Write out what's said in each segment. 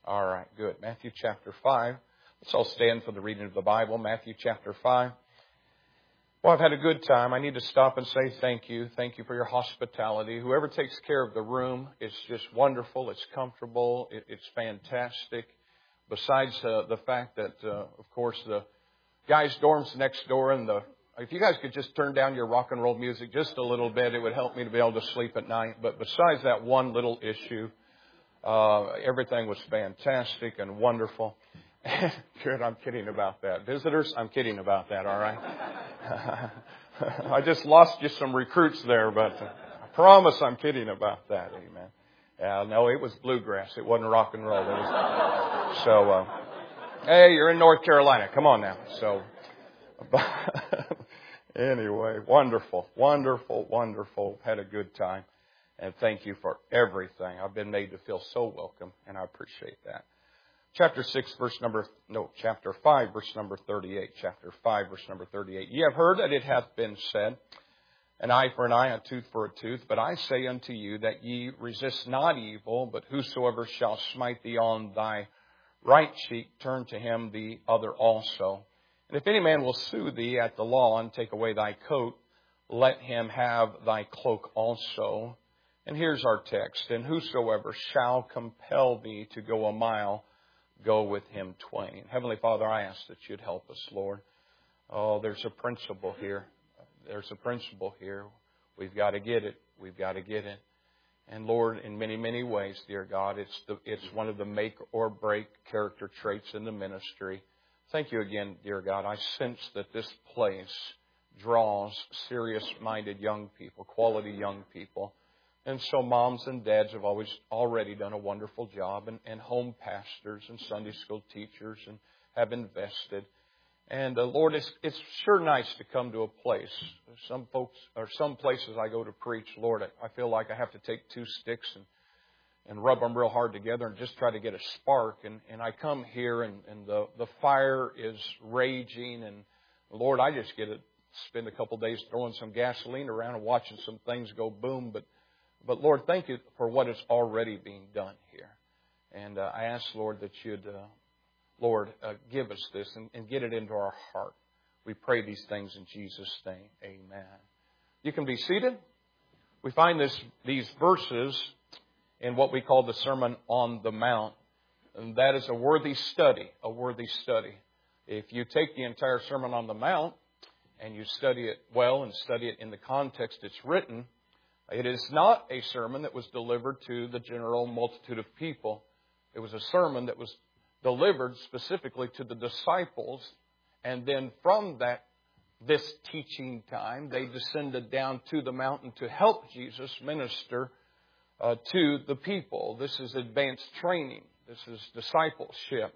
All right, good. Matthew chapter 5. Let's all stand for the reading of the Bible. Matthew chapter 5. Well, I've had a good time. I need to stop and say thank you. Thank you for your hospitality. Whoever takes care of the room, it's just wonderful. It's comfortable. It's fantastic. Besides the fact that, of course, the guys' dorms next door and if you guys could just turn down your rock and roll music just a little bit, it would help me to be able to sleep at night. But besides that one little issue, everything was fantastic and wonderful. Good, I'm kidding about that. Visitors, I'm kidding about that, all right? I just lost you some recruits there, but I promise I'm kidding about that, amen. No, it was bluegrass. It wasn't rock and roll. Hey, you're in North Carolina. Come on now. Anyway, wonderful. Had a good time. And thank you for everything. I've been made to feel so welcome, and I appreciate that. Chapter 5, verse number 38. Chapter 5, verse number 38. Ye have heard that it hath been said, an eye for an eye, a tooth for a tooth. But I say unto you that ye resist not evil, but whosoever shall smite thee on thy right cheek, turn to him the other also. And if any man will sue thee at the law and take away thy coat, let him have thy cloak also. And here's our text. And whosoever shall compel thee to go a mile, go with him twain. Heavenly Father, I ask that you'd help us, Lord. Oh, there's a principle here. We've got to get it. And Lord, in many, many ways, dear God, it's one of the make or break character traits in the ministry. Thank you again, dear God. I sense that this place draws serious-minded young people, quality young people. And so moms and dads have already done a wonderful job, and home pastors and Sunday school teachers and have invested. And Lord, it's sure nice to come to a place. Some places I go to preach, Lord, I feel like I have to take two sticks and rub them real hard together and just try to get a spark. And I come here and the fire is raging. And Lord, I just get to spend a couple days throwing some gasoline around and watching some things go boom. But Lord, thank you for what is already being done here. And I ask, Lord, that you'd, give us this and get it into our heart. We pray these things in Jesus' name. Amen. You can be seated. We find these verses in what we call the Sermon on the Mount. And that is a worthy study. If you take the entire Sermon on the Mount and you study it well and study it in the context it's written, it is not a sermon that was delivered to the general multitude of people. It was a sermon that was delivered specifically to the disciples. And then from this teaching time, they descended down to the mountain to help Jesus minister to the people. This is advanced training. This is discipleship.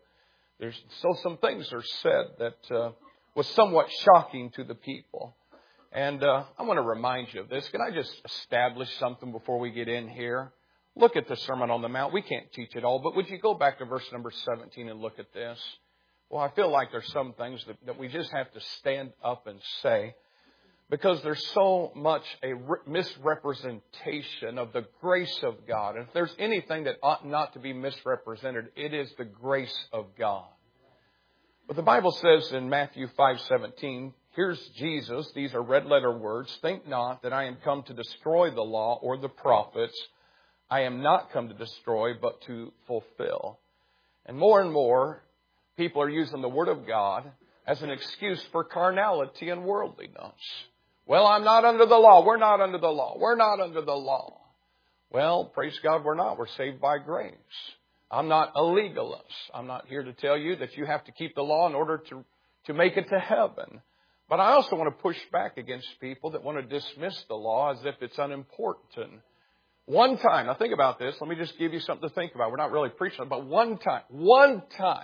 Some things are said that was somewhat shocking to the people. And I want to remind you of this. Can I just establish something before we get in here? Look at the Sermon on the Mount. We can't teach it all, but would you go back to verse number 17 and look at this? Well, I feel like there's some things that we just have to stand up and say, because there's so much a misrepresentation of the grace of God. And if there's anything that ought not to be misrepresented, it is the grace of God. But the Bible says in Matthew 5:17, here's Jesus. These are red letter words. Think not that I am come to destroy the law or the prophets. I am not come to destroy, but to fulfill. And more, people are using the Word of God as an excuse for carnality and worldliness. Well, I'm not under the law. We're not under the law. Well, praise God, we're not. We're saved by grace. I'm not a legalist. I'm not here to tell you that you have to keep the law in order to make it to heaven. But I also want to push back against people that want to dismiss the law as if it's unimportant. One time, now think about this. Let me just give you something to think about. We're not really preaching, but one time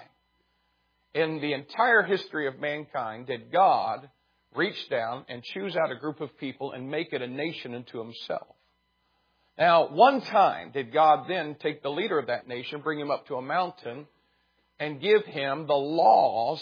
in the entire history of mankind did God reach down and choose out a group of people and make it a nation unto himself. Now, one time did God then take the leader of that nation, bring him up to a mountain, and give him the laws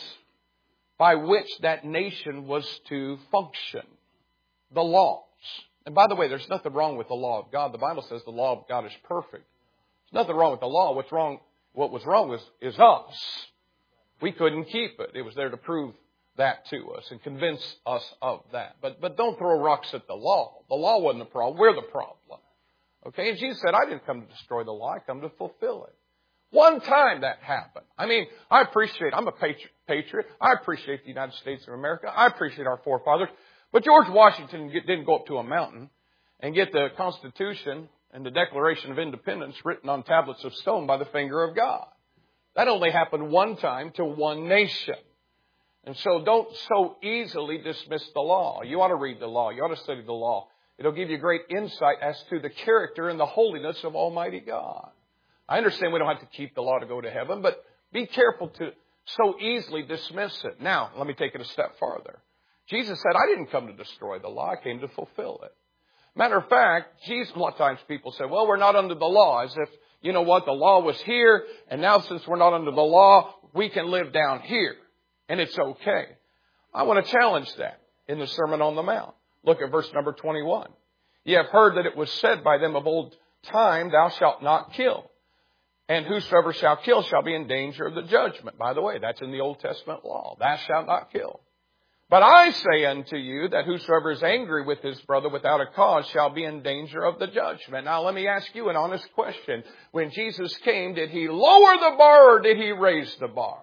by which that nation was to function. The laws. And by the way, there's nothing wrong with the law of God. The Bible says the law of God is perfect. There's nothing wrong with the law. What's wrong What was wrong is us. We couldn't keep it. It was there to prove that to us and convince us of that. But don't throw rocks at the law. The law wasn't the problem. We're the problem. Okay? And Jesus said, I didn't come to destroy the law. I come to fulfill it. One time that happened. I mean, I'm a patriot. I appreciate the United States of America. I appreciate our forefathers. But George Washington didn't go up to a mountain and get the Constitution and the Declaration of Independence written on tablets of stone by the finger of God. That only happened one time to one nation. And so don't so easily dismiss the law. You ought to read the law. You ought to study the law. It'll give you great insight as to the character and the holiness of Almighty God. I understand we don't have to keep the law to go to heaven, but be careful to so easily dismiss it. Now, let me take it a step farther. Jesus said, I didn't come to destroy the law. I came to fulfill it. Matter of fact, Jesus, a lot of times people say, well, we're not under the law, as if, you know what, the law was here, and now since we're not under the law, we can live down here, and it's okay. I want to challenge that in the Sermon on the Mount. Look at verse number 21. Ye have heard that it was said by them of old time, thou shalt not kill. And whosoever shall kill shall be in danger of the judgment. By the way, that's in the Old Testament law. Thou shalt not kill. But I say unto you that whosoever is angry with his brother without a cause shall be in danger of the judgment. Now let me ask you an honest question. When Jesus came, did he lower the bar or did he raise the bar?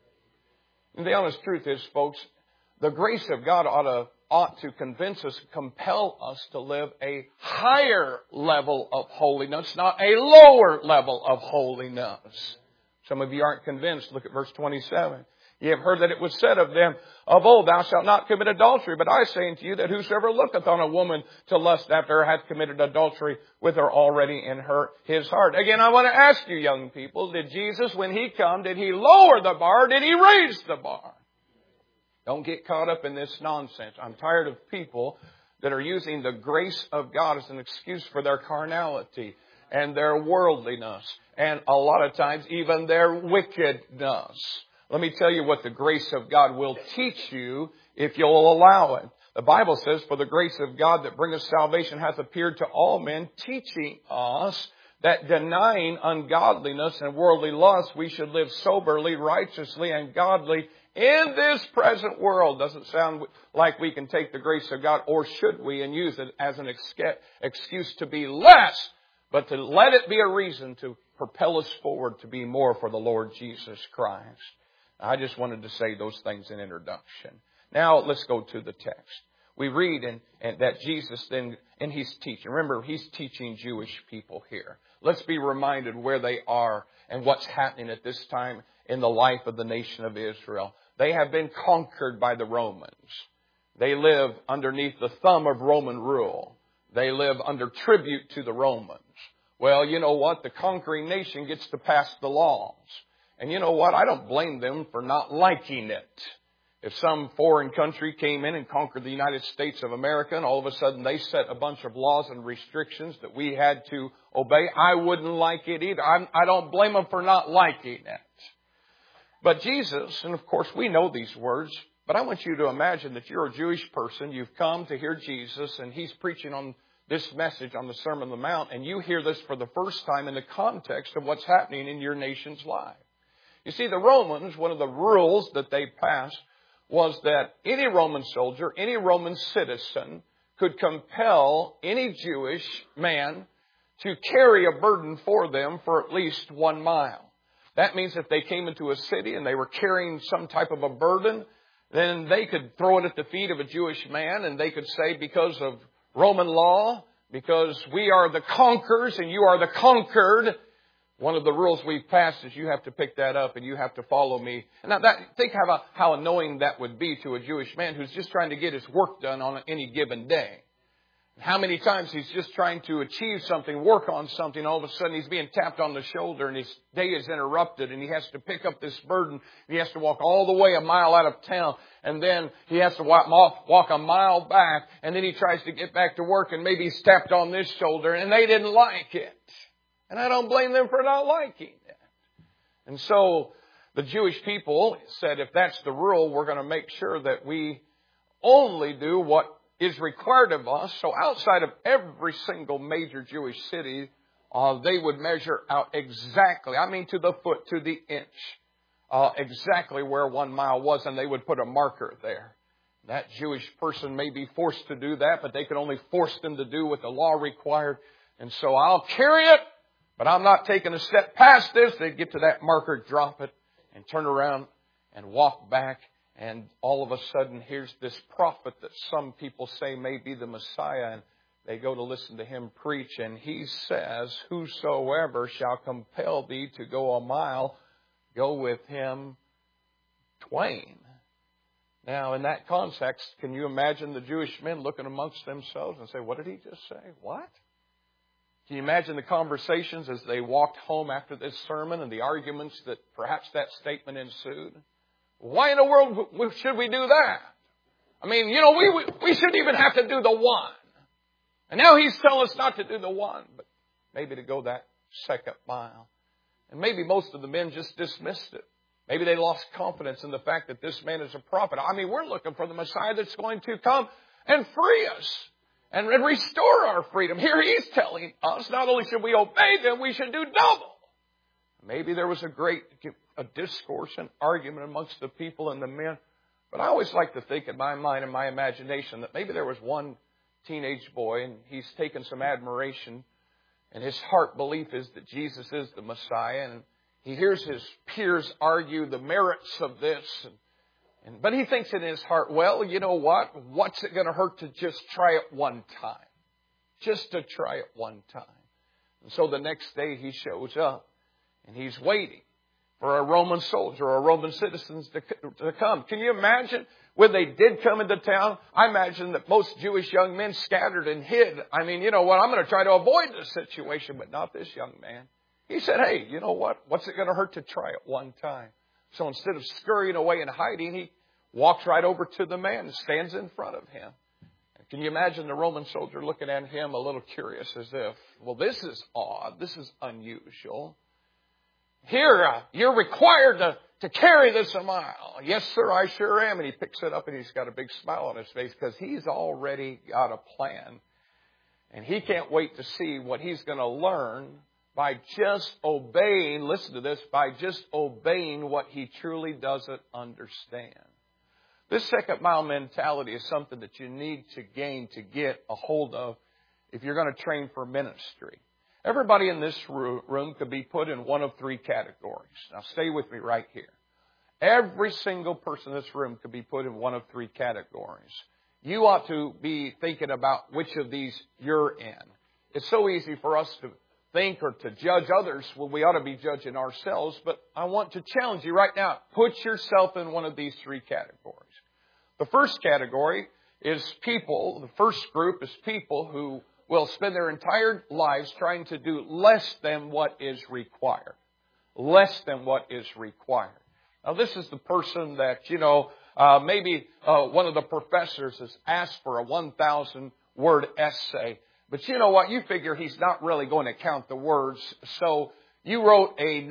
And the honest truth is, folks, the grace of God ought to convince us, compel us to live a higher level of holiness, not a lower level of holiness. Some of you aren't convinced. Look at verse 27. Ye have heard that it was said of them of old, thou shalt not commit adultery. But I say unto you that whosoever looketh on a woman to lust after her hath committed adultery with her already in his heart. Again, I want to ask you, young people, did Jesus, when he come, did he lower the bar? Did he raise the bar? Don't get caught up in this nonsense. I'm tired of people that are using the grace of God as an excuse for their carnality and their worldliness, and a lot of times even their wickedness. Let me tell you what the grace of God will teach you if you'll allow it. The Bible says, for the grace of God that bringeth salvation hath appeared to all men, teaching us that denying ungodliness and worldly lust, we should live soberly, righteously, and godly in this present world. Doesn't sound like we can take the grace of God, or should we, and use it as an excuse to be less, but to let it be a reason to propel us forward to be more for the Lord Jesus Christ. I just wanted to say those things in introduction. Now let's go to the text. We read and that Jesus then, and he's teaching. Remember, he's teaching Jewish people here. Let's be reminded where they are and what's happening at this time in the life of the nation of Israel. They have been conquered by the Romans. They live underneath the thumb of Roman rule. They live under tribute to the Romans. Well, you know what? The conquering nation gets to pass the laws. And you know what? I don't blame them for not liking it. If some foreign country came in and conquered the United States of America and all of a sudden they set a bunch of laws and restrictions that we had to obey, I wouldn't like it either. I don't blame them for not liking it. But Jesus, and of course we know these words, but I want you to imagine that you're a Jewish person. You've come to hear Jesus and he's preaching on this message on the Sermon on the Mount, and you hear this for the first time in the context of what's happening in your nation's life. You see, the Romans, one of the rules that they passed was that any Roman soldier, any Roman citizen could compel any Jewish man to carry a burden for them for at least 1 mile. That means if they came into a city and they were carrying some type of a burden, then they could throw it at the feet of a Jewish man and they could say, because of Roman law, because we are the conquerors and you are the conquered, one of the rules we've passed is you have to pick that up and you have to follow me. Now, think how annoying that would be to a Jewish man who's just trying to get his work done on any given day. How many times he's just trying to achieve something, work on something, all of a sudden he's being tapped on the shoulder and his day is interrupted and he has to pick up this burden. He has to walk all the way a mile out of town and then he has to walk a mile back and then he tries to get back to work and maybe he's tapped on this shoulder and they didn't like it. And I don't blame them for not liking it. And so the Jewish people said, if that's the rule, we're going to make sure that we only do what is required of us. So outside of every single major Jewish city, they would measure out exactly, I mean to the foot, to the inch, exactly where 1 mile was, and they would put a marker there. That Jewish person may be forced to do that, but they could only force them to do what the law required. And so I'll carry it, but I'm not taking a step past this. They'd get to that marker, drop it, and turn around and walk back. And all of a sudden, here's this prophet that some people say may be the Messiah. And they go to listen to him preach. And he says, whosoever shall compel thee to go a mile, go with him twain. Now, in that context, can you imagine the Jewish men looking amongst themselves and say, what did he just say? What? Can you imagine the conversations as they walked home after this sermon and the arguments that perhaps that statement ensued? Why in the world should we do that? I mean, we shouldn't even have to do the one. And now he's telling us not to do the one, but maybe to go that second mile. And maybe most of the men just dismissed it. Maybe they lost confidence in the fact that this man is a prophet. I mean, we're looking for the Messiah that's going to come and free us and restore our freedom. Here he's telling us not only should we obey them, we should do double. Maybe there was a discourse and argument amongst the people and the men. But I always like to think in my mind and my imagination that maybe there was one teenage boy and he's taken some admiration and his heart belief is that Jesus is the Messiah, and he hears his peers argue the merits of this, but he thinks in his heart, well, you know what? What's it going to hurt to just try it one time? Just to try it one time. And so the next day he shows up and he's waiting for a Roman soldier or Roman citizens to come. Can you imagine when they did come into town? I imagine that most Jewish young men scattered and hid. I mean, you know what? I'm going to try to avoid this situation, but not this young man. He said, hey, you know what? What's it going to hurt to try it one time? So instead of scurrying away and hiding, he walks right over to the man and stands in front of him. And can you imagine the Roman soldier looking at him a little curious as if, well, this is odd. This is unusual. Here, you're required to carry this a mile. Yes, sir, I sure am. And he picks it up and he's got a big smile on his face because he's already got a plan. And he can't wait to see what he's going to learn by just obeying, listen to this, by just obeying what he truly doesn't understand. This second mile mentality is something that you need to gain, to get a hold of if you're going to train for ministry. Everybody in this room could be put in one of three categories. Now stay with me right here. Every single person in this room could be put in one of three categories. You ought to be thinking about which of these you're in. It's so easy for us to think or to judge others when we ought to be judging ourselves. But I want to challenge you right now. Put yourself in one of these three categories. The first category is people. The first group is people who will spend their entire lives trying to do less than what is required. Less than what is required. Now this is the person that, maybe one of the professors has asked for a 1,000-word essay. But you know what? You figure he's not really going to count the words. So you wrote a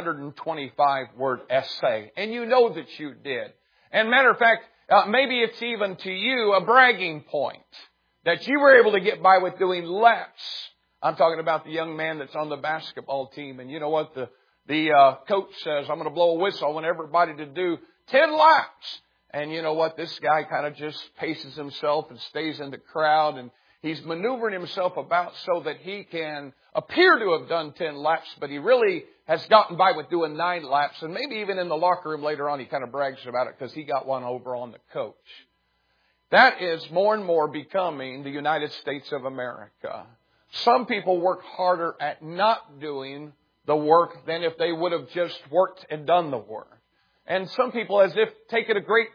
925-word essay. And you know that you did. And matter of fact, maybe it's even to you a bragging point that you were able to get by with doing less. I'm talking about the young man that's on the basketball team. And you know what? The coach says, I'm going to blow a whistle. I want everybody to do 10 laps. And you know what? This guy kind of just paces himself and stays in the crowd. And he's maneuvering himself about so that he can appear to have done 10 laps, but he really has gotten by with doing 9 laps. And maybe even in the locker room later on, he kind of brags about it because he got one over on the coach. That is more and more becoming the United States of America. Some people work harder at not doing the work than if they would have just worked and done the work. And some people as if taking a great,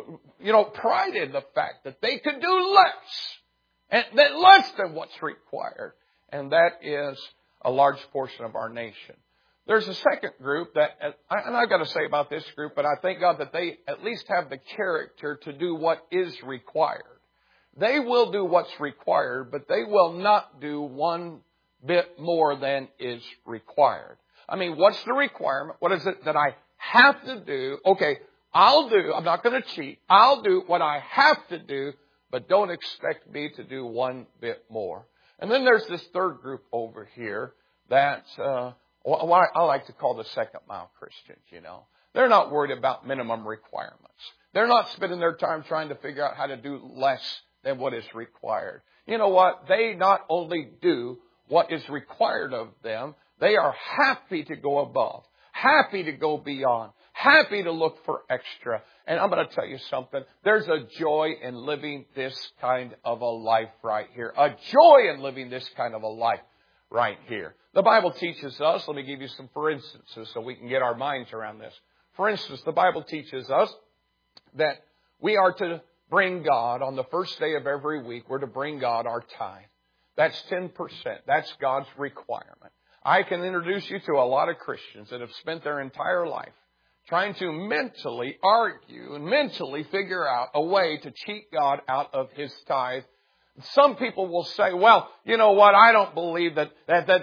pride in the fact that they could do less. And less than what's required. And that is a large portion of our nation. There's a second group that, and I've got to say about this group, but I thank God that they at least have the character to do what is required. They will do what's required, but they will not do one bit more than is required. I mean, what's the requirement? What is it that I have to do? Okay, I'm not going to cheat. I'll do what I have to do, but don't expect me to do one bit more. And then there's this third group over here that what I like to call the second mile Christians, you know. They're not worried about minimum requirements. They're not spending their time trying to figure out how to do less than what is required. You know what? They not only do what is required of them, they are happy to go above, happy to go beyond, happy to look for extra. And I'm going to tell you something. There's a joy in living this kind of a life right here. A joy in living this kind of a life right here. The Bible teaches us, let me give you some for instances so we can get our minds around this. For instance, the Bible teaches us that we are to bring God on the first day of every week. We're to bring God our tithe. That's 10%. That's God's requirement. I can introduce you to a lot of Christians that have spent their entire life trying to mentally argue and mentally figure out a way to cheat God out of His tithe. Some people will say, well, you know what, I don't believe that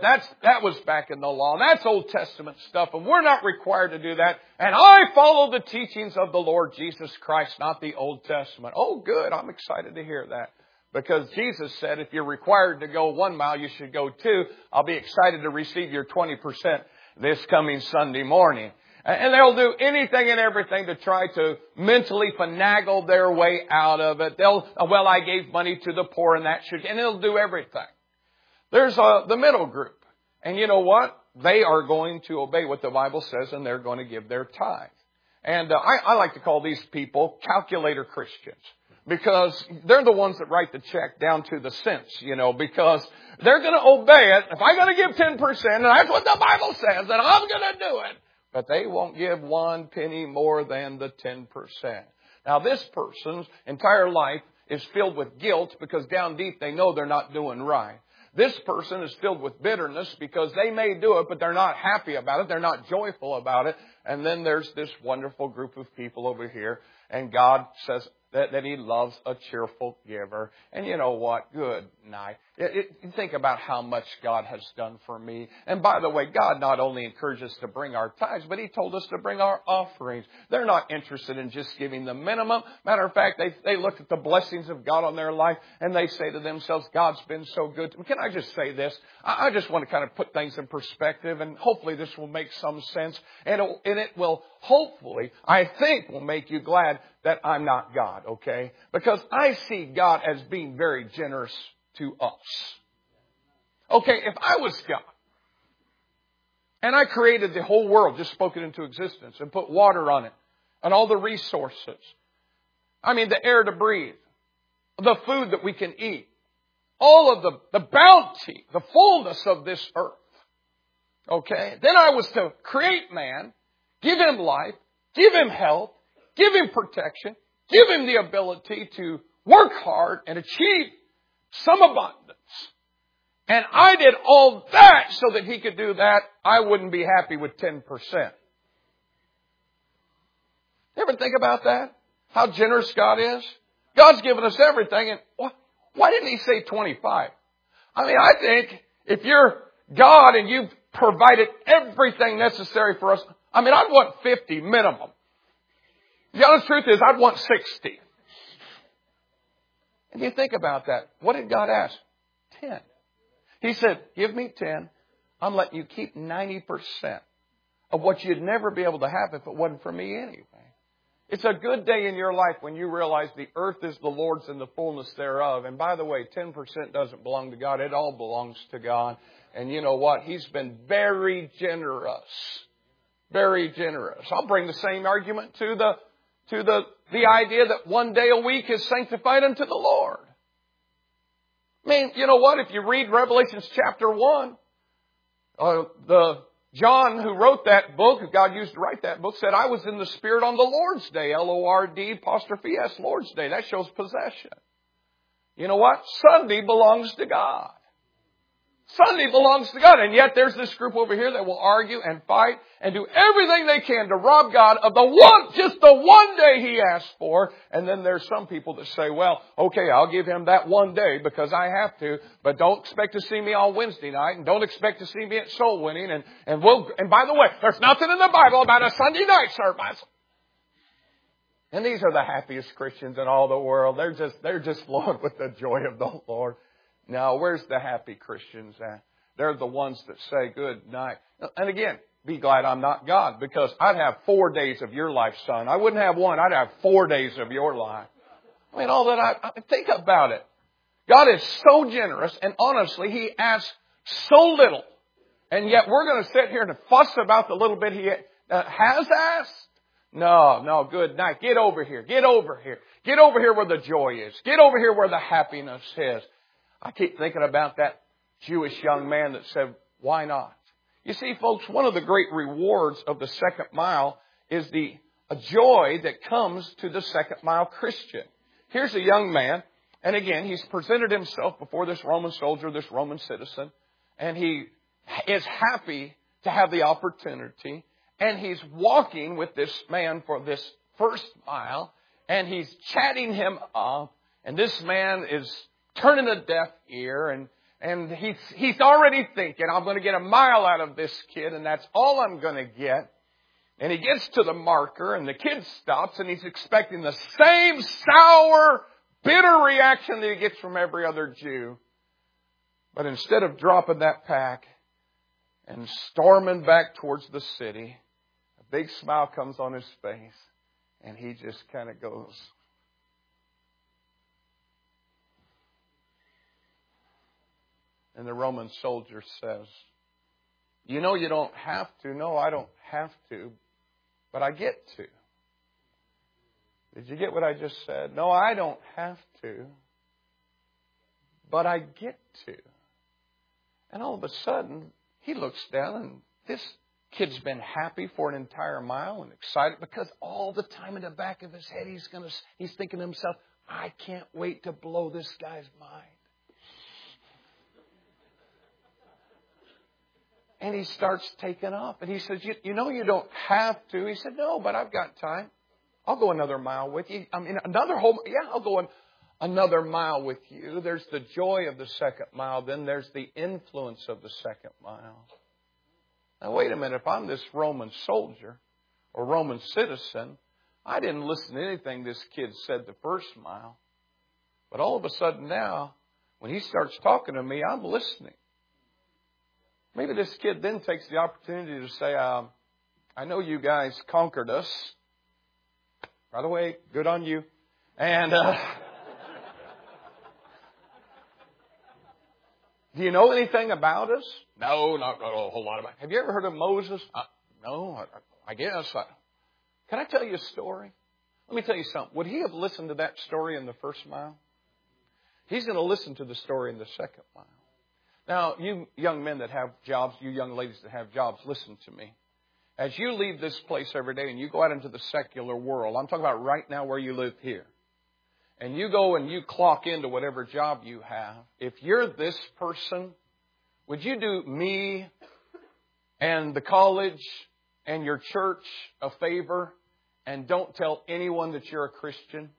was back in the law. That's Old Testament stuff, and we're not required to do that. And I follow the teachings of the Lord Jesus Christ, not the Old Testament. Oh, good. I'm excited to hear that. Because Jesus said, if you're required to go 1 mile, you should go 2. I'll be excited to receive your 20% this coming Sunday morning. And they'll do anything and everything to try to mentally finagle their way out of it. Well, I gave money to the poor and and they'll do everything. There's the middle group. And you know what? They are going to obey what the Bible says and they're going to give their tithe. And I like to call these people calculator Christians. Because they're the ones that write the check down to the cents, you know, because they're going to obey it. If I got to give 10%, and that's what the Bible says, then I'm going to do it. But they won't give 1 penny more than the 10%. Now, this person's entire life is filled with guilt because down deep they know they're not doing right. This person is filled with bitterness because they may do it, but they're not happy about it. They're not joyful about it. And then there's this wonderful group of people over here. And God says that He loves a cheerful giver. And you know what? Good night. Think about how much God has done for me. And by the way, God not only encourages us to bring our tithes, but He told us to bring our offerings. They're not interested in just giving the minimum. Matter of fact, they look at the blessings of God on their life and they say to themselves, God's been so good to me. Can I just say this? I just want to kind of put things in perspective, and hopefully this will make some sense. And it will hopefully, I think, will make you glad that I'm not God, okay? Because I see God as being very generous to us. Okay, if I was God, and I created the whole world, just spoke it into existence, and put water on it, and all the resources, I mean the air to breathe, the food that we can eat, all of the bounty, the fullness of this earth, okay? Then I was to create man, give him life, give him health, give him protection, give him the ability to work hard and achieve some abundance. And I did all that so that he could do that. I wouldn't be happy with 10%. You ever think about that? How generous God is? God's given us everything. And why didn't He say 25? I mean, I think if you're God and you've provided everything necessary for us, I mean, I'd want 50 minimum. The honest truth is, I'd want 60. And you think about that. What did God ask? 10. He said, give me 10. I'm letting you keep 90% of what you'd never be able to have if it wasn't for me anyway. It's a good day in your life when you realize the earth is the Lord's and the fullness thereof. And by the way, 10% doesn't belong to God. It all belongs to God. And you know what? He's been very generous. Very generous. I'll bring the same argument to the idea that 1 day a week is sanctified unto the Lord. I mean, you know what? If you read Revelation chapter 1, John, who wrote that book, who God used to write that book, said, I was in the Spirit on the Lord's Day. Lord apostrophe S, Lord's Day. That shows possession. You know what? Sunday belongs to God. Sunday belongs to God. And yet there's this group over here that will argue and fight and do everything they can to rob God of just the 1 day He asked for. And then there's some people that say, well, okay, I'll give Him that 1 day because I have to, but don't expect to see me on Wednesday night and don't expect to see me at soul winning. And by the way, there's nothing in the Bible about a Sunday night service. And these are the happiest Christians in all the world. They're just flowing with the joy of the Lord. Now, where's the happy Christians at? they're the ones that say good night. And again, be glad I'm not God, because I'd have 4 days of your life, son. I wouldn't have one. I'd have 4 days of your life. I mean, all that I think about it. God is so generous, and honestly, He asks so little. And yet we're going to sit here and fuss about the little bit He has asked? No, good night. Get over here. Get over here. Get over here where the joy is. Get over here where the happiness is. I keep thinking about that Jewish young man that said, why not? You see, folks, one of the great rewards of the second mile is the joy that comes to the second mile Christian. Here's a young man, and again, he's presented himself before this Roman soldier, this Roman citizen, and he is happy to have the opportunity, and he's walking with this man for this first mile, and he's chatting him up, and this man is turning a deaf ear, and he's already thinking, I'm going to get a mile out of this kid, and that's all I'm going to get. And he gets to the marker, and the kid stops, and he's expecting the same sour, bitter reaction that he gets from every other Jew. But instead of dropping that pack and storming back towards the city, a big smile comes on his face, and he just kind of goes, and the Roman soldier says, you know you don't have to. No, I don't have to, but I get to. Did you get what I just said? No, I don't have to, but I get to. And all of a sudden, he looks down, and this kid's been happy for an entire mile and excited because all the time in the back of his head, he's thinking to himself, I can't wait to blow this guy's mind. And he starts taking off. And he says, you know you don't have to. He said, no, but I've got time. I'll go another mile with you. I mean, I'll go another mile with you. There's the joy of the second mile. Then there's the influence of the second mile. Now, wait a minute. If I'm this Roman soldier or Roman citizen, I didn't listen to anything this kid said the first mile. But all of a sudden now, when he starts talking to me, I'm listening. Maybe this kid then takes the opportunity to say, I know you guys conquered us. By the way, good on you. And do you know anything about us? No, not a whole lot about it. Have you ever heard of Moses? No, I guess. Can I tell you a story? Let me tell you something. Would he have listened to that story in the first mile? He's going to listen to the story in the second mile. Now, you young men that have jobs, you young ladies that have jobs, listen to me. As you leave this place every day and you go out into the secular world, I'm talking about right now where you live here, and you go and you clock into whatever job you have, if you're this person, would you do me and the college and your church a favor and don't tell anyone that you're a Christian?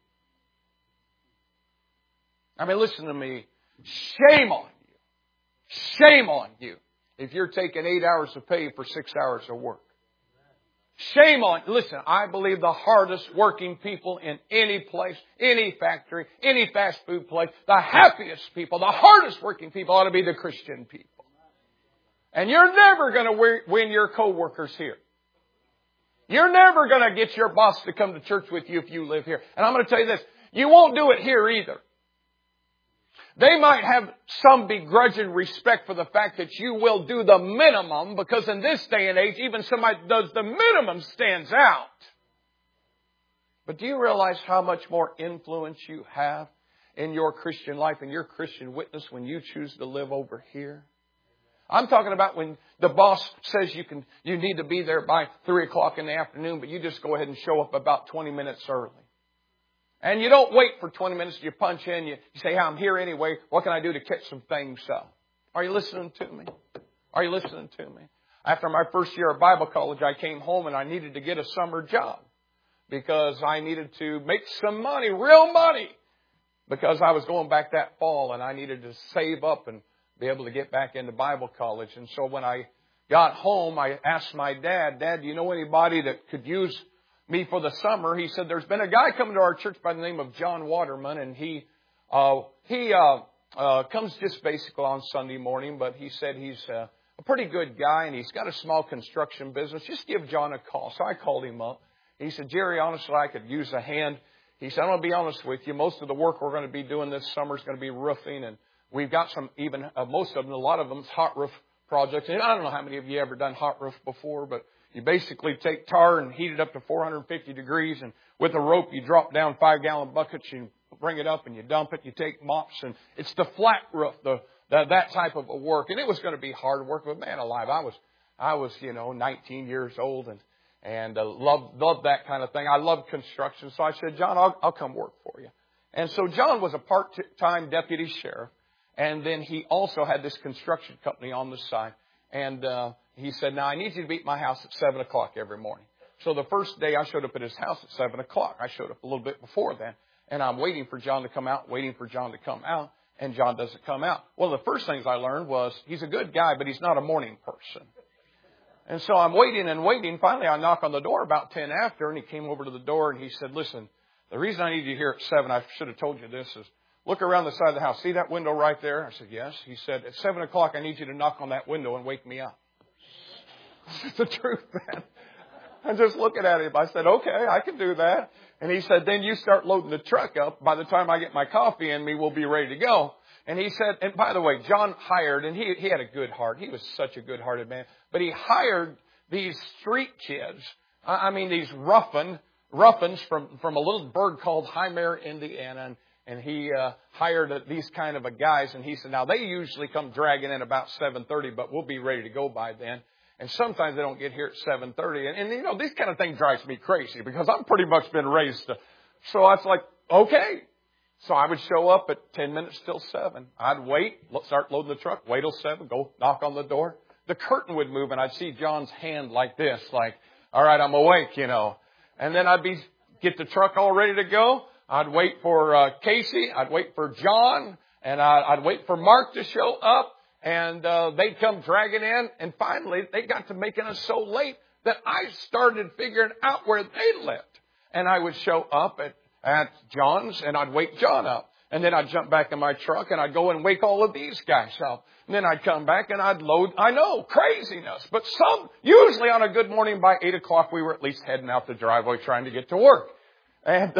I mean, listen to me. Shame on you. Shame on you if you're taking 8 hours of pay for 6 hours of work. Shame on you. Listen, I believe the hardest working people in any place, any factory, any fast food place, the happiest people, the hardest working people ought to be the Christian people. And you're never going to win your coworkers here. You're never going to get your boss to come to church with you if you live here. And I'm going to tell you this, you won't do it here either. They might have some begrudging respect for the fact that you will do the minimum, because in this day and age, even somebody that does the minimum stands out. But do you realize how much more influence you have in your Christian life and your Christian witness when you choose to live over here? I'm talking about when the boss says you need to be there by 3 o'clock in the afternoon, but you just go ahead and show up about 20 minutes early. And you don't wait for 20 minutes. You punch in. You say, I'm here anyway. What can I do to catch some things up? Are you listening to me? Are you listening to me? After my first year of Bible college, I came home and I needed to get a summer job because I needed to make some money, real money, because I was going back that fall and I needed to save up and be able to get back into Bible college. And so when I got home, I asked my dad, do you know anybody that could use me for the summer? He said, there's been a guy coming to our church by the name of John Waterman, and he comes just basically on Sunday morning, but he said he's a pretty good guy and he's got a small construction business. Just give John a call. So I called him up. He said, Jerry, honestly, I could use a hand. He said, I'm going to be honest with you. Most of the work we're going to be doing this summer is going to be roofing, and we've got some even, most of them, a lot of them, is hot roof projects. And I don't know how many of you ever done hot roof before, but you basically take tar and heat it up to 450 degrees, and with a rope you drop down 5-gallon buckets, you bring it up and you dump it, you take mops, and it's the flat roof, that type of a work. And it was going to be hard work, but man alive, I was 19 years old and loved that kind of thing. I loved construction, so I said, John, I'll come work for you. And so John was a part-time deputy sheriff, and then he also had this construction company on the side. And he said, now I need you to be at my house at 7 o'clock every morning. So the first day I showed up at his house at 7 o'clock. I showed up a little bit before then. And I'm waiting for John to come out, and John doesn't come out. One of the first things I learned was he's a good guy, but he's not a morning person. And so I'm waiting and waiting. Finally, I knock on the door about 10 after, and he came over to the door, and he said, listen, the reason I need you here at 7, I should have told you this, is look around the side of the house. See that window right there? I said, yes. He said, at 7 o'clock, I need you to knock on that window and wake me up. It's the truth, man. I'm just looking at him. I said, okay, I can do that. And he said, then you start loading the truck up. By the time I get my coffee in me, we'll be ready to go. And he said, and by the way, John hired, and he had a good heart. He was such a good-hearted man. But he hired these street kids. I mean, these ruffians from a little burg called Hymere, Indiana. And he hired these kind of guys. And he said, now, they usually come dragging in about 7:30, but we'll be ready to go by then. And sometimes they don't get here at 7:30. And these kind of things drives me crazy because I've pretty much been raised to. So I was like, okay. So I would show up at 10 minutes till 7. I'd wait, start loading the truck, wait till 7, go knock on the door. The curtain would move and I'd see John's hand like this, like, all right, I'm awake, And then I'd get the truck all ready to go. I'd wait for Casey. I'd wait for John. And I'd wait for Mark to show up. And they'd come dragging in. And finally, they got to making us so late that I started figuring out where they lived. And I would show up at John's, and I'd wake John up. And then I'd jump back in my truck, and I'd go and wake all of these guys up. And then I'd come back, and I'd load. I know, craziness. But usually on a good morning by 8 o'clock, we were at least heading out the driveway trying to get to work. And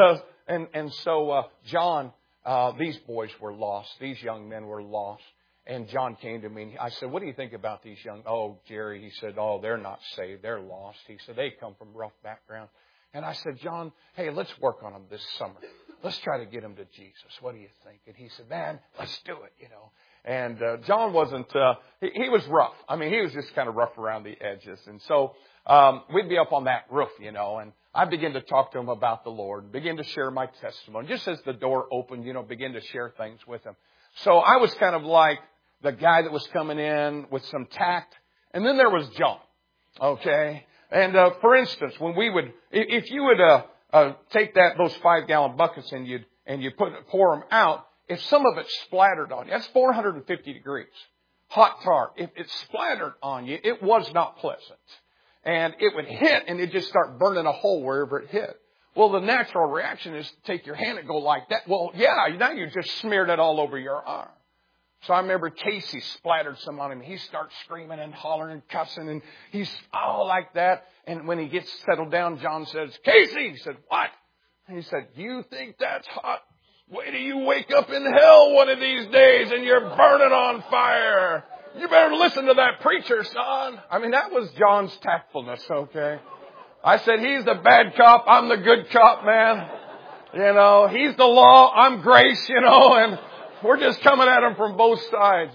so John, these boys were lost. These young men were lost. And John came to me, and I said, what do you think about these young? Oh, Jerry, he said, oh, they're not saved. They're lost. He said, they come from rough background. And I said, John, hey, let's work on them this summer. Let's try to get them to Jesus. What do you think? And he said, man, let's do it, And John wasn't, he was rough. I mean, he was just kind of rough around the edges. And so we'd be up on that roof, and I began to talk to him about the Lord, begin to share my testimony. Just as the door opened, begin to share things with him. So I was kind of like the guy that was coming in with some tact. And then there was John, okay? And for instance, when if you would take those 5-gallon buckets and you'd pour them out, if some of it splattered on you, that's 450 degrees, hot tar. If it splattered on you, it was not pleasant. And it would hit and it'd just start burning a hole wherever it hit. Well, the natural reaction is to take your hand and go like that. Well, yeah, now you just smeared it all over your arm. So I remember Casey splattered some on him. He starts screaming and hollering and cussing, and he's all like that. And when he gets settled down, John says, Casey! He said, what? And he said, you think that's hot? Wait till you wake up in hell one of these days and you're burning on fire. You better listen to that preacher, son. I mean, that was John's tactfulness, okay? I said, he's the bad cop. I'm the good cop, man. He's the law. I'm grace, and we're just coming at him from both sides.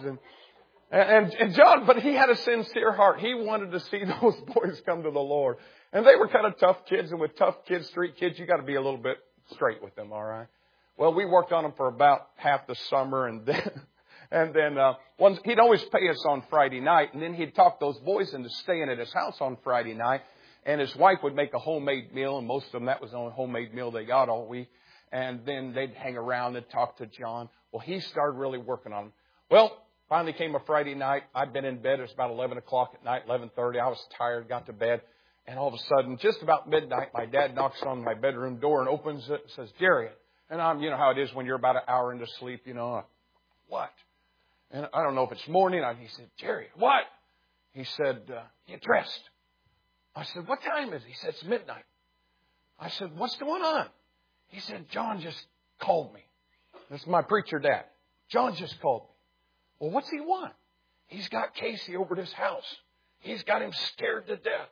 And John, but he had a sincere heart. He wanted to see those boys come to the Lord. And they were kind of tough kids. And with tough kids, street kids, you got to be a little bit straight with them, all right? Well, we worked on them for about half the summer. And then he'd always pay us on Friday night. And then he'd talk those boys into staying at his house on Friday night. And his wife would make a homemade meal. And most of them, that was the only homemade meal they got all week. And then they'd hang around and talk to John. Well, he started really working on them. Well, finally came a Friday night. I'd been in bed. It was about 11 o'clock at night, 11:30. I was tired, got to bed. And all of a sudden, just about midnight, my dad knocks on my bedroom door and opens it and says, Jerry. And I'm, how it is when you're about an hour into sleep, what? And I don't know if it's morning. He said, Jerry, what? He said, get dressed. I said, what time is it? He said, it's midnight. I said, what's going on? He said, John just called me. This is my preacher dad. John just called me. Well, what's he want? He's got Casey over at his house. He's got him scared to death.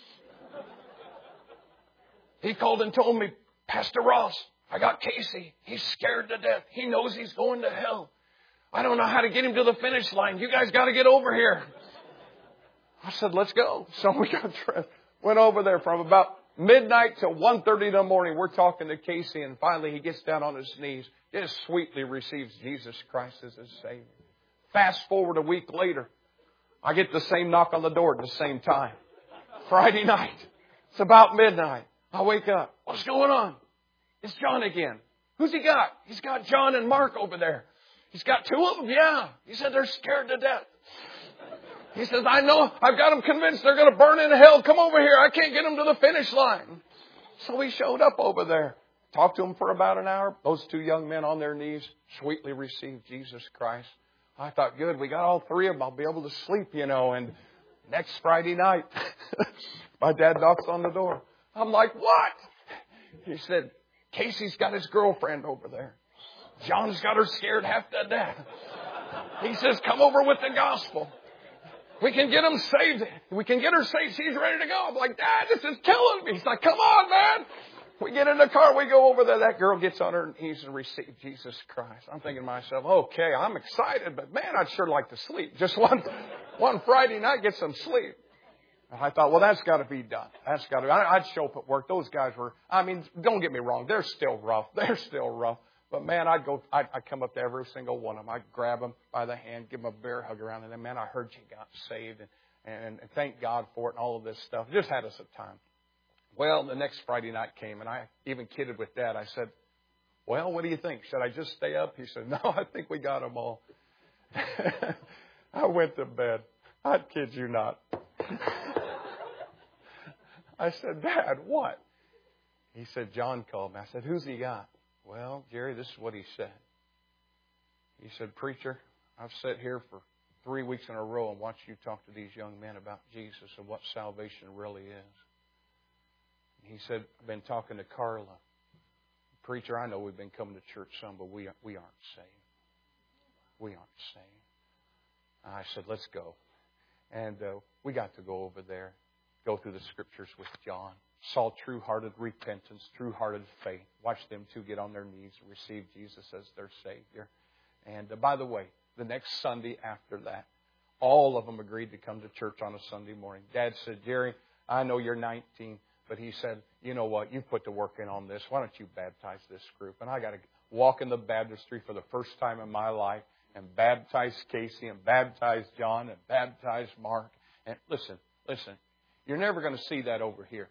He called and told me, Pastor Ross, I got Casey. He's scared to death. He knows he's going to hell. I don't know how to get him to the finish line. You guys got to get over here. I said, let's go. So we got dressed. Went over there from about midnight till 1:30 in the morning. We're talking to Casey, and finally he gets down on his knees. Just sweetly receives Jesus Christ as his Savior. Fast forward a week later, I get the same knock on the door at the same time. Friday night. It's about midnight. I wake up. What's going on? It's John again. Who's he got? He's got John and Mark over there. He's got two of them? Yeah. He said they're scared to death. He says, I know. I've got them convinced they're going to burn in hell. Come over here. I can't get them to the finish line. So we showed up over there. Talked to them for about an hour. Those two young men on their knees sweetly received Jesus Christ. I thought, good, we got all three of them. I'll be able to sleep, And next Friday night, my dad knocks on the door. I'm like, what? He said, Casey's got his girlfriend over there. John's got her scared half to death. He says, come over with the gospel. We can get them saved. We can get her saved. She's ready to go. I'm like, Dad, this is killing me. He's like, come on, man. We get in the car. We go over there. That girl gets on her knees and receives Jesus Christ. I'm thinking to myself, okay, I'm excited, but man, I'd sure like to sleep. Just one Friday night, get some sleep. And I thought, well, that's got to be done. That's got to be. I'd show up at work. Those guys were, don't get me wrong. They're still rough. But man, I'd come up to every single one of them. I'd grab them by the hand, give them a bear hug around, and then, man, I heard you got saved, and thank God for it and all of this stuff. Just had us a time. Well, the next Friday night came, and I even kidded with Dad. I said, well, what do you think? Should I just stay up? He said, no, I think we got them all. I went to bed. I kid you not. I said, Dad, what? He said, John called me. I said, who's he got? Well, Jerry, this is what he said. He said, Preacher, I've sat here for 3 weeks in a row and watched you talk to these young men about Jesus and what salvation really is. He said, I've been talking to Carla. Preacher, I know we've been coming to church some, but we aren't saved. We aren't saved. I said, let's go. And we got to go over there, go through the Scriptures with John. Saw true-hearted repentance, true-hearted faith. Watched them two get on their knees and receive Jesus as their Savior. And by the way, the next Sunday after that, all of them agreed to come to church on a Sunday morning. Dad said, Jerry, I know you're 19, but he said, you know what? You've put the work in on this. Why don't you baptize this group? And I got to walk in the baptistry for the first time in my life and baptize Casey and baptize John and baptize Mark. And listen, you're never going to see that over here.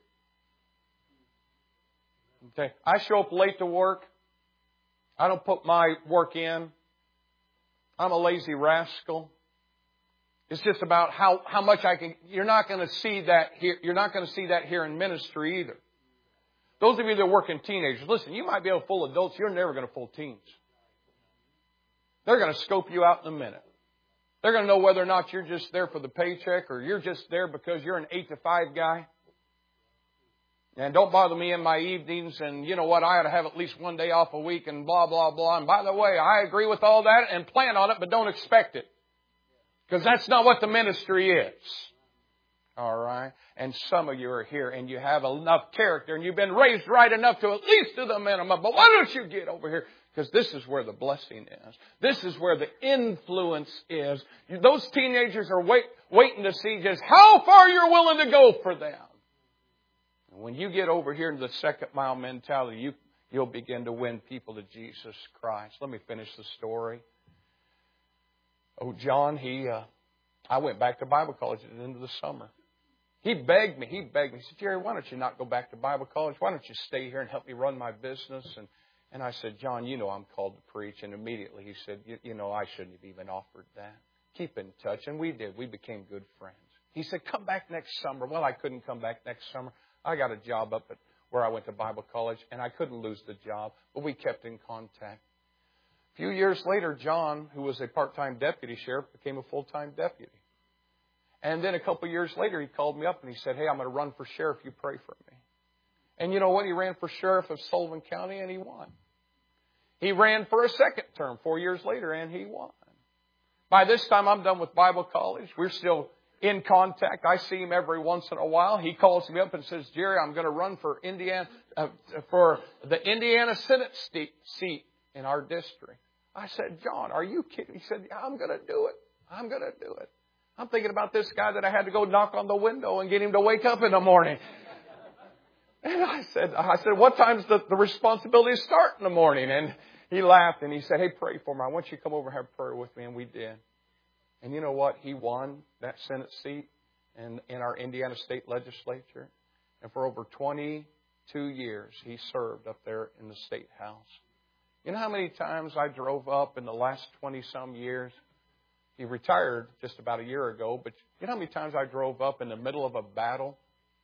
Okay, I show up late to work. I don't put my work in. I'm a lazy rascal. It's just about how much I can. You're not going to see that here. You're not going to see that here in ministry either. Those of you that are working teenagers, listen, you might be able to fool adults. You're never going to fool teens. They're going to scope you out in a minute. They're going to know whether or not you're just there for the paycheck or you're just there because you're an 8 to 5 guy. And don't bother me in my evenings. And you know what? I ought to have at least one day off a week and blah, blah, blah. And by the way, I agree with all that and plan on it, but don't expect it. Because that's not what the ministry is. All right? And some of you are here and you have enough character and you've been raised right enough to at least do the minimum. But why don't you get over here? Because this is where the blessing is. This is where the influence is. Those teenagers are waiting to see just how far you're willing to go for them. And when you get over here into the second mile mentality, you'll begin to win people to Jesus Christ. Let me finish the story. Oh, John, I went back to Bible college at the end of the summer. He begged me. He said, Jerry, why don't you not go back to Bible college? Why don't you stay here and help me run my business? And I said, John, you know I'm called to preach. And immediately he said, you know, I shouldn't have even offered that. Keep in touch. And we did. We became good friends. He said, come back next summer. Well, I couldn't come back next summer. I got a job up at where I went to Bible college, and I couldn't lose the job. But we kept in contact. A few years later, John, who was a part-time deputy sheriff, became a full-time deputy. And then a couple of years later, he called me up and he said, hey, I'm going to run for sheriff. You pray for me. And you know what? He ran for sheriff of Sullivan County and he won. He ran for a second term 4 years later and he won. By this time, I'm done with Bible college. We're still in contact. I see him every once in a while. He calls me up and says, Jerry, I'm going to run for for the Indiana Senate seat in our district. I said, John, are you kidding? He said, yeah, I'm going to do it. I'm going to do it. I'm thinking about this guy that I had to go knock on the window and get him to wake up in the morning. And I said, what time's the responsibility start in the morning? And he laughed and he said, hey, pray for me. I want you to come over and have prayer with me. And we did. And you know what? He won that Senate seat in our Indiana State Legislature. And for over 22 years, he served up there in the State House. You know how many times I drove up in the last 20-some years? He retired just about a year ago, but you know how many times I drove up in the middle of a battle?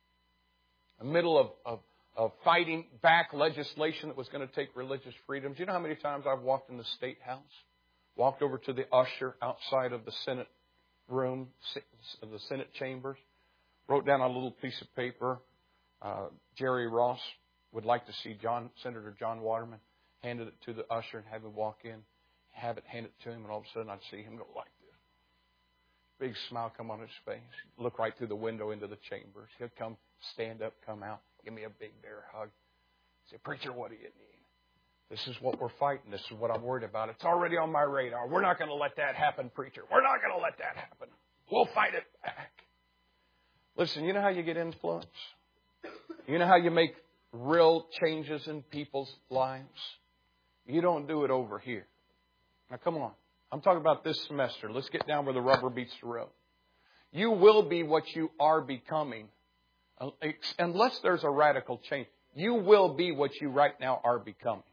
In the middle of fighting back legislation that was going to take religious freedoms. You know how many times I've walked in the State House? Walked over to the usher outside of the Senate room, the Senate chambers. Wrote down on a little piece of paper, Jerry Ross would like to see Senator John Waterman. Handed it to the usher and have him walk in, have it handed to him, and all of a sudden I'd see him go like this. Big smile come on his face. Look right through the window into the chambers. He'd come, stand up, come out, give me a big bear hug. Say, preacher, what do you need? This is what we're fighting. This is what I'm worried about. It's already on my radar. We're not going to let that happen, preacher. We're not going to let that happen. We'll fight it back. Listen, you know how you get influence? You know how you make real changes in people's lives? You don't do it over here. Now, come on. I'm talking about this semester. Let's get down where the rubber meets the road. You will be what you are becoming. Unless there's a radical change, you will be what you right now are becoming.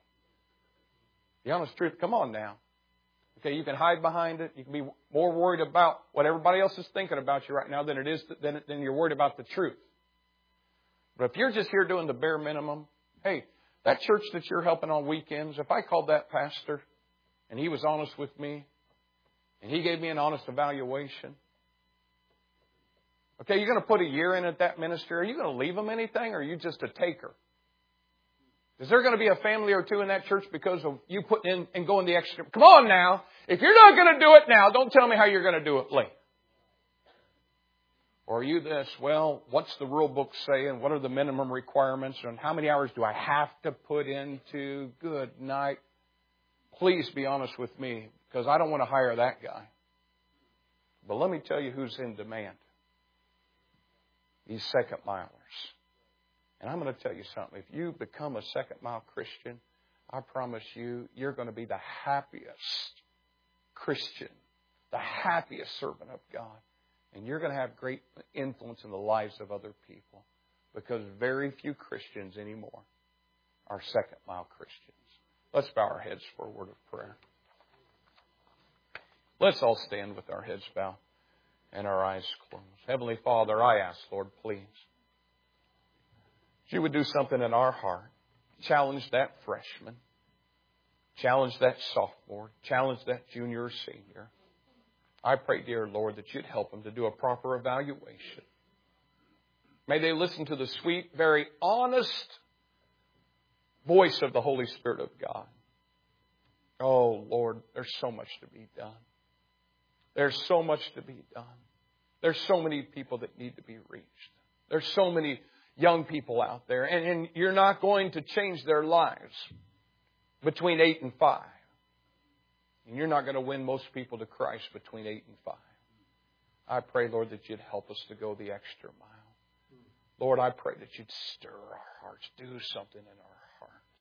The honest truth, come on now. Okay, you can hide behind it. You can be more worried about what everybody else is thinking about you right now than you're worried about the truth. But if you're just here doing the bare minimum, hey, that church that you're helping on weekends, if I called that pastor and he was honest with me and he gave me an honest evaluation, okay, you're going to put a year in at that ministry. Are you going to leave them anything or are you just a taker? Is there going to be a family or two in that church because of you putting in and going the extra? Come on now. If you're not going to do it now, don't tell me how you're going to do it later. Or are you this, well, what's the rule book say and what are the minimum requirements and how many hours do I have to put into? Good night. Please be honest with me because I don't want to hire that guy. But let me tell you who's in demand. These second milers. And I'm going to tell you something. If you become a second mile Christian, I promise you, you're going to be the happiest Christian, the happiest servant of God. And you're going to have great influence in the lives of other people because very few Christians anymore are second mile Christians. Let's bow our heads for a word of prayer. Let's all stand with our heads bowed and our eyes closed. Heavenly Father, I ask, Lord, please, that you would do something in our heart. Challenge that freshman. Challenge that sophomore. Challenge that junior or senior. I pray, dear Lord, that you'd help them to do a proper evaluation. May they listen to the sweet, very honest voice of the Holy Spirit of God. Oh, Lord, there's so much to be done. There's so much to be done. There's so many people that need to be reached. There's so many young people out there. And you're not going to change their lives between 8 and 5. And you're not going to win most people to Christ between 8 and 5. I pray, Lord, that you'd help us to go the extra mile. Lord, I pray that you'd stir our hearts, do something in our heart.